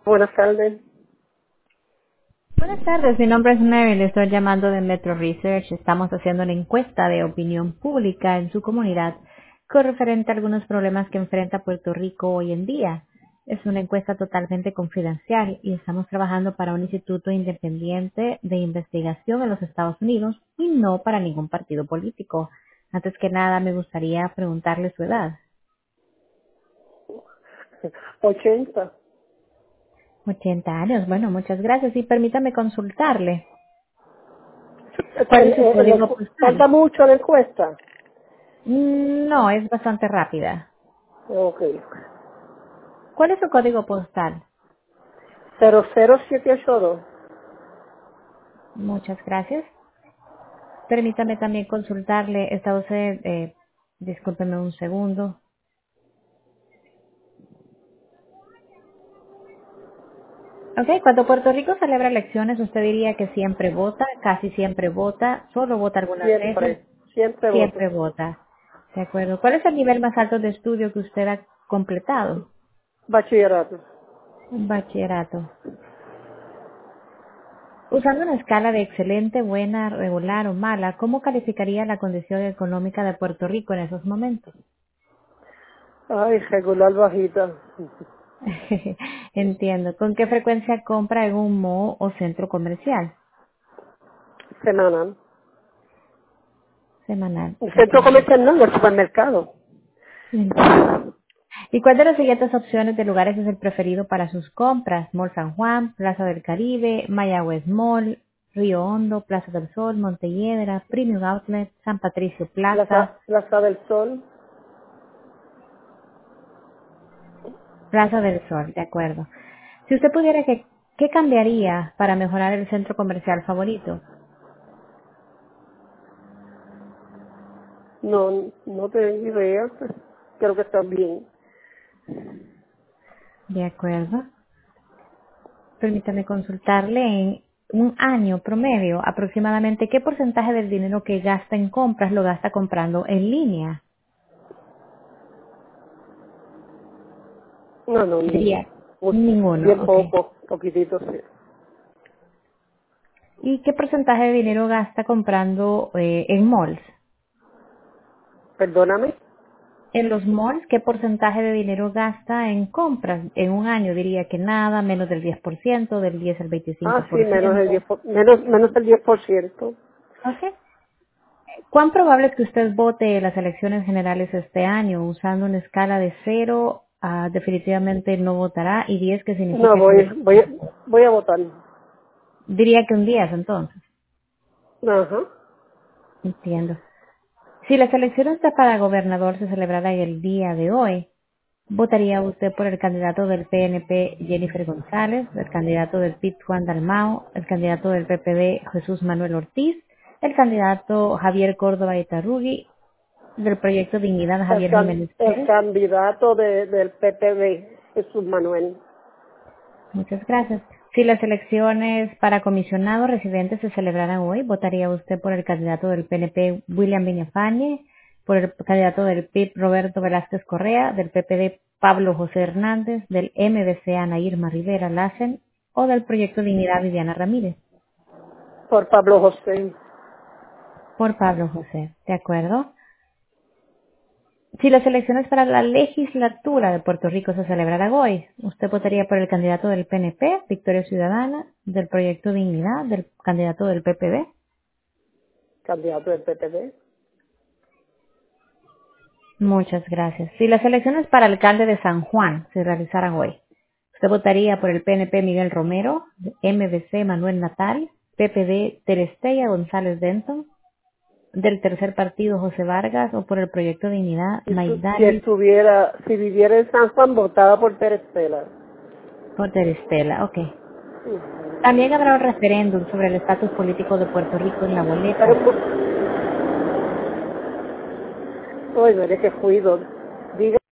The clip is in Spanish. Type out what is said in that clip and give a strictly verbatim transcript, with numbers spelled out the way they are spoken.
Buenas tardes. Buenas tardes, mi nombre es Mary, le estoy llamando de Metro Research. Estamos haciendo una encuesta de opinión pública en su comunidad con referente a algunos problemas que enfrenta Puerto Rico hoy en día. Es una encuesta totalmente confidencial y estamos trabajando para un instituto independiente de investigación en los Estados Unidos y no para ningún partido político. Antes que nada, me gustaría preguntarle su edad. ochenta. ochenta años, bueno, muchas gracias y permítame consultarle. ¿Cuál El- es su el- el- código postal? ¿Falta mucho la encuesta? Mm, No, es bastante rápida. Ok. ¿Cuál es su código postal? cero cero siete ocho dos. Muchas gracias. Permítame también consultarle. Está usted, eh, discúlpeme un segundo. Ok, cuando Puerto Rico celebra elecciones, usted diría que siempre vota, casi siempre vota, solo vota algunas veces, Siempre. Siempre voto. siempre vota. De acuerdo. ¿Cuál es el nivel más alto de estudio que usted ha completado? Bachillerato. Un bachillerato. Usando una escala de excelente, buena, regular o mala, ¿cómo calificaría la condición económica de Puerto Rico en esos momentos? Ay, regular bajita. Entiendo. ¿Con qué frecuencia compra en un mall o centro comercial? Semanal. Semanal, El de centro acuerdo. comercial no, el supermercado. Entiendo. ¿Y cuál de las siguientes opciones de lugares es el preferido para sus compras? Mall San Juan, Plaza del Caribe, Mayagüez Mall, Río Hondo, Plaza del Sol, Montelledra, Premium Outlet, San Patricio Plaza, Plaza, Plaza del Sol. Plaza del Sol, de acuerdo. Si usted pudiera, ¿qué, qué cambiaría para mejorar el centro comercial favorito? No, no tengo idea. Creo que está bien. De acuerdo. Permítame consultarle en un año promedio, aproximadamente qué porcentaje del dinero que gasta en compras lo gasta comprando en línea. No, no, ni- Diría, muy- ninguno, bien ok. poco. Poquitito, sí. ¿Y qué porcentaje de dinero gasta comprando eh, en malls? Perdóname. En los malls, ¿qué porcentaje de dinero gasta en compras? En un año diría que nada, menos del diez por ciento, del diez al Ah, sí, menos del veinticinco por ciento. diez por- menos, menos del diez por ciento. Ok. ¿Cuán probable es que usted vote en las elecciones generales este año usando una escala de cero a definitivamente no votará y diez que No, significa que voy, votará? voy, a- voy a votar. Diría que un diez entonces. Ajá. Entiendo. Si las elecciones de para gobernador se celebraran el día de hoy, ¿votaría usted por el candidato del P N P Jennifer González, el candidato del P I B Juan Dalmao, el candidato del P P D Jesús Manuel Ortiz, el candidato Javier Córdoba Itarrugui, del proyecto Dignidad El, Javier can- Jiménez el Pérez? candidato de, del P P D, Jesús Manuel. Muchas gracias. Si las elecciones para comisionado residente se celebraran hoy, ¿votaría usted por el candidato del P N P William Viñafañe, por el candidato del P I B Roberto Velázquez Correa, del P P D Pablo José Hernández, del M D C Ana Irma Rivera Lassen o del proyecto Dignidad Viviana Ramírez? Por Pablo José. Por Pablo José, ¿de acuerdo? Si las elecciones para la legislatura de Puerto Rico se celebraran hoy, ¿usted votaría por el candidato del P N P, Victoria Ciudadana, del Proyecto Dignidad, del candidato del P P D? Candidato del P P D. Muchas gracias. Si las elecciones para alcalde de San Juan se realizaran hoy, ¿usted votaría por el P N P Miguel Romero, M D C Manuel Natal, P P D Terestella González Denton, del tercer partido José Vargas o por el Proyecto Dignidad Si, estu- si Maidali estuviera, si viviera en San Juan, votaba por Terestela. o Terestela? Ok. También habrá un referéndum sobre el estatus político de Puerto Rico en la Pero, boleta. oye, mire qué ruido.